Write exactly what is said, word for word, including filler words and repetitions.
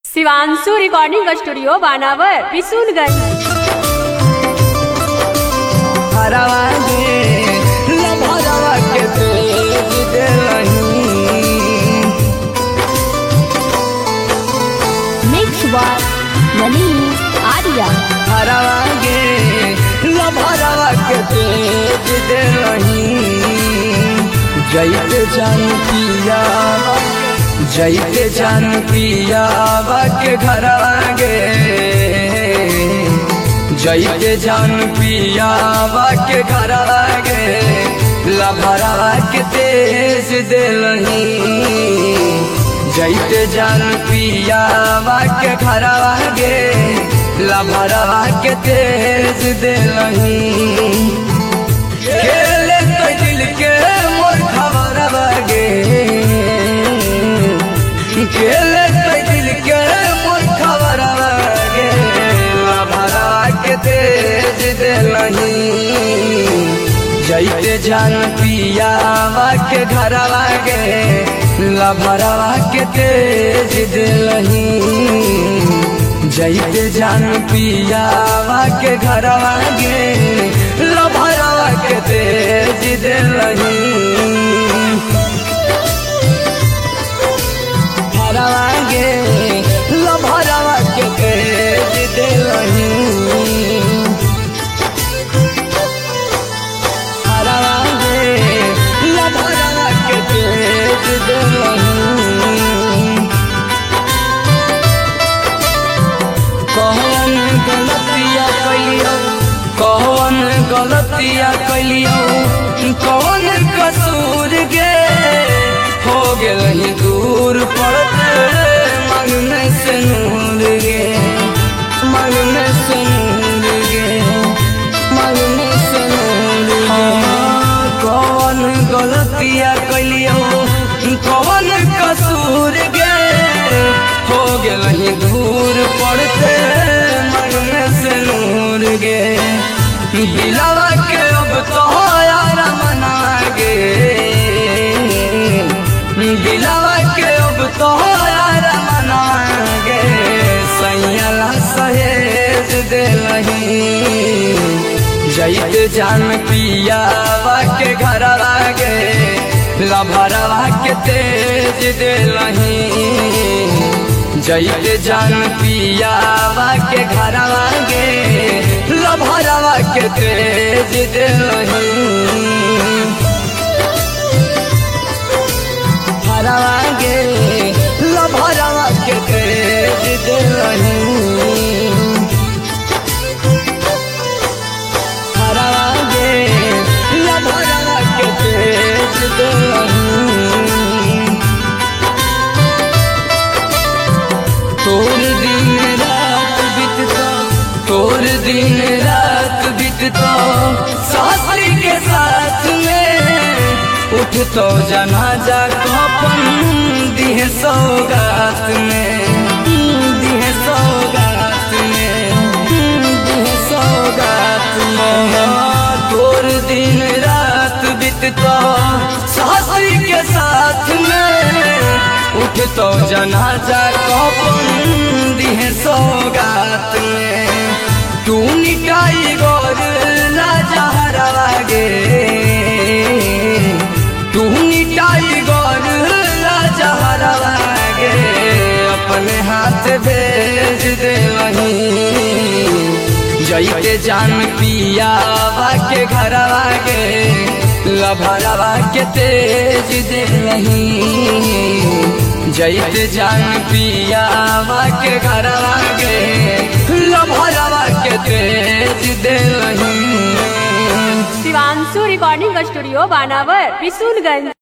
Shivanshu recording studio बानावर बिशुनगंज। हरवा गे लभरवा के तेज देलही मिक्स बार मनी आर्या। हरवा गे लभरवा के तेज देलही जैते जान पिया जैते जान पिया के घरवा गे जैते जान पिया के घरवा गे लभरवा के तेज देलही जैते जान पिया के घरवा गे लभरवा के तेज देलही खेले तो दिल के मोर खबरवा गे खेले तो दिल के मोर खबरवा गे लभरवा के तेज देलही जैते जान पिया के घरवा गे लभरवा के तेज देलही जैते जान पिया के घरवा गे लभरवा के तेज देलही हरवा गे लभरवा के तेज देलही हरवा गे लभरवा के तेज देलही कौन गलतिया कैलियो कौन गलतिया कैलियो कौन कसूर गे हो गेलही दूर पड़ते मांगने से नूर गे मांगने से नूर गे मांगने से नूर गे कौन गलतिया कैलियो कौन कसूर गे हो गेलही दूर पड़ते मांगने से नूर गे दिलवा के अब तो यार मना गे दिलवा के अब तो यार मना गे सैयला सहेज देलही जैते जान पिया के घरवा गे लभरवा के तेज देलही जैते जान पिया के घरवा गे लभरवा के तेज देलही हरवा गे लभरवा के तेज देलही हरवा गे लभरवा के तेज देलही तोर दिन रात बीतता तोर दिन रात बीतता सासरी के साथ में उठ तो जनाजा कफन दिहे सौगात में दिहे सौगात में दिहे सौगात में तोर दिन रात बीतता सासरी के साथ में उठ तो जनाजा कफन दिहे सौगात में तू निकाई गोर लाजा हरवा गे तू निकाई गोर लाजा हरवा गे अपने हाथ भेज देलही जैते जान पिया के घरवा गे लभरवा के तेज देलही जैते जान पिया के घरवा गे लभरवा के तेज देलही। शिवांशु रिकॉर्डिंग स्टूडियो बानावर बिशुनगंज।